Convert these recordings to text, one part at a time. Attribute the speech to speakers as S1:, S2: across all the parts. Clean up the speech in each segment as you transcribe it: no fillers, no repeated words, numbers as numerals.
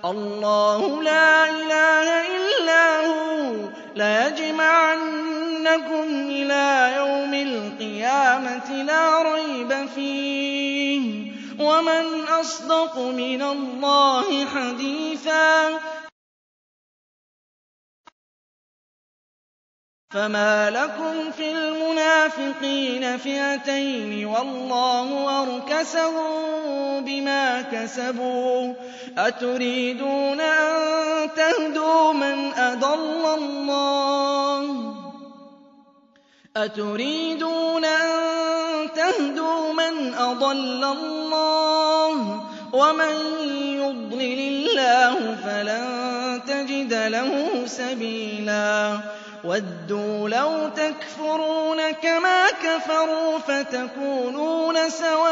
S1: اللَّهُ لَا إِلَٰهَ إِلَّا هُوَ لَيَجْمَعَنَّكُمْ إِلَىٰ يَوْمِ الْقِيَامَةِ لَا رَيْبَ فِيهِ ۗ وَمَنْ أَصْدَقُ مِنَ اللَّهِ حَدِيثًا. فَمَا لَكُمْ فِي الْمُنَافِقِينَ فِئَتَيْنِ وَاللَّهُ أَرْكَسَهُم بِمَا كَسَبُوا ۚ أَتُرِيدُونَ أَن تَهْدُوا مَنْ أَضَلَّ اللَّهُ ۖ وَمَن يُضْلِلِ اللَّهُ فَلَن تَجِدَ لَهُ سَبِيلًا. وَدُّوا لَوْ تَكْفُرُونَ كَمَا كَفَرُوا فَتَكُونُونَ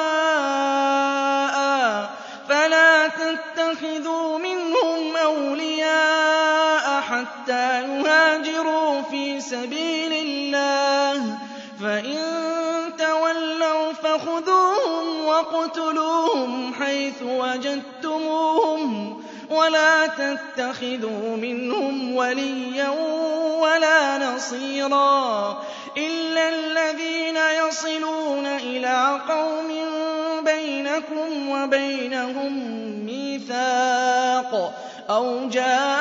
S1: سَوَاءً فَلَا تَتَّخِذُوا مِنْهُمْ أَوْلِيَاءَ حَتَّىٰ يُهَاجِرُوا فِي سَبِيلِ اللَّهِ ۚ فَإِن تَوَلَّوْا فَخُذُوهُمْ وَاقْتُلُوهُمْ حَيْثُ وَجَدتُّمُوهُمْ ۖ وَلَا تَتَّخِذُوا مِنْهُمْ وَلِيًّا وَلَا نَصِيرًا إِلَّا الَّذِينَ يَصِلُونَ إِلَىٰ قَوْمٍ بَيْنَكُمْ وَبَيْنَهُم مِّيثَاقٌ أَوْ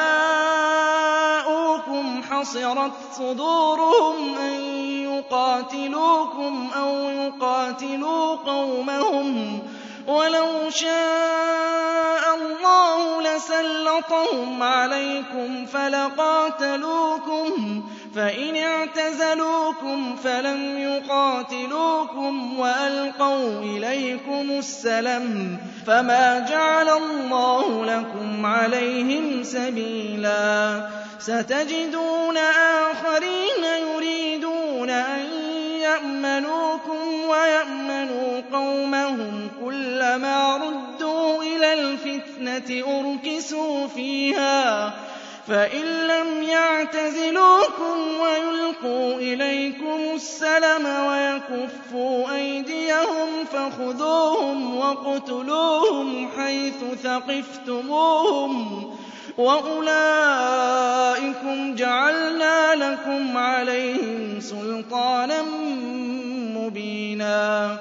S1: جَاءُوكُمْ حَصِرَتْ صُدُورُهُمْ أَن يُقَاتِلُوكُمْ أَوْ يُقَاتِلُوا قَوْمَهُمْ ۚ وَلَوْ شَاءَ اللَّهُ لَسَلَّطَهُمْ عَلَيْكُمْ فَلَقَاتَلُوكُمْ ۚ فَإِنِ اعْتَزَلُوكُمْ فَلَمْ يُقَاتِلُوكُمْ وَأَلْقَوْا إِلَيْكُمُ السَّلَمَ فَمَا جَعَلَ اللَّهُ لَكُمْ عَلَيْهِمْ سَبِيلًا. سَتَجِدُونَ آخَرِينَ يُرِيدُونَ أَن يَأْمَنُوكُمْ وَيَأْمَنُوا قَوْمَهُمْ كُلَّمَا رُدُّوا إِلَى الْفِتْنَةِ أُرْكِسُوا فِيهَا ۚ فَإِن لَّمْ يَعْتَزِلُوكُمْ وَيُلْقُوا إِلَيْكُمُ السَّلَمَ وَيَكُفُّوا أَيْدِيَهُمْ فَخُذُوهُمْ وَاقْتُلُوهُمْ حَيْثُ ثَقِفْتُمُوهُمْ ۚ وَأُولَٰئِكُمْ جَعَلْنَا لَكُمْ عَلَيْهِمْ سُلْطَانًا مُّبِينًا.